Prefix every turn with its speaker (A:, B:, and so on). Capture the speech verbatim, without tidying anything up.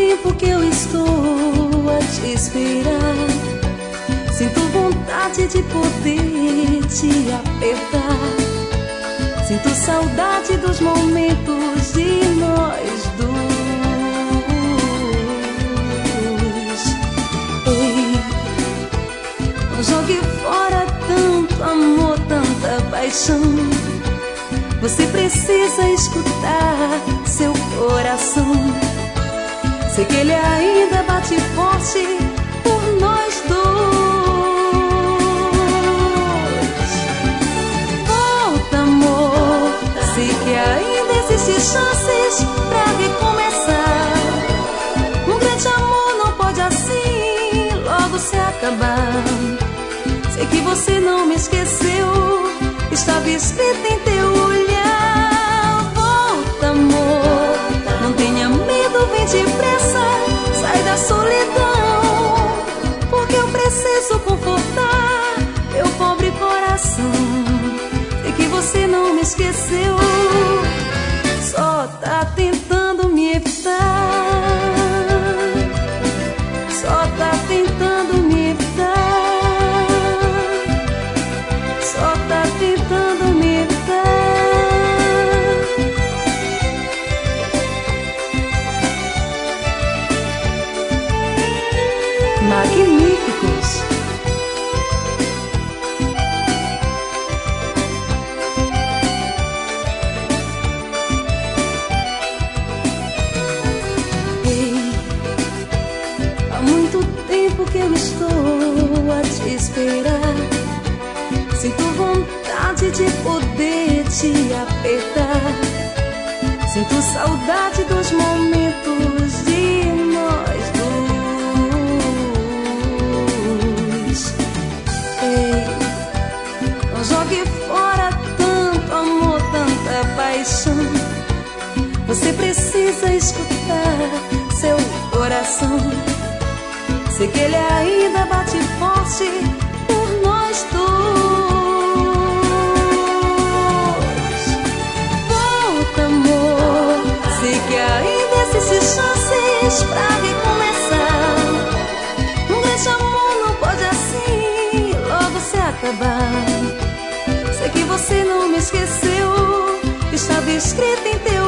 A: tempo que eu estou a te esperar. Sinto vontade de poder te apertar. Sinto saudade dos momentos de nós dois. Ei, não jogue fora tanto amor, tanta paixão. Você precisa escutar seu coração. Sei que ele ainda bate forte por nós dois. Volta, amor, sei que ainda existem chances pra recomeçar. Um grande amor não pode assim logo se acabar. Sei que você não me esqueceu, estava escrito em teu olhar. Volta, amor, não tenha medo, vem depressa, sai da solidão, porque eu preciso confortar meu pobre coração. Sei que você não me esqueceu, só tá tentando me evitar. Só tá tentando me evitar. Só tá tentando me evitar. Magníficos. Ei, há muito tempo que eu estou a te esperar. Sinto vontade de poder te apertar. Sinto saudade dos momentos de nós dois. Ei, não jogue fora tanto amor, tanta paixão. Você precisa escutar seu coração. Sei que ele ainda bate forte por nós dois. Volta, amor, sei que ainda existem chances pra recomeçar. Um grande amor não pode assim logo se acabar. Sei que você não me esqueceu, estava escrito em teu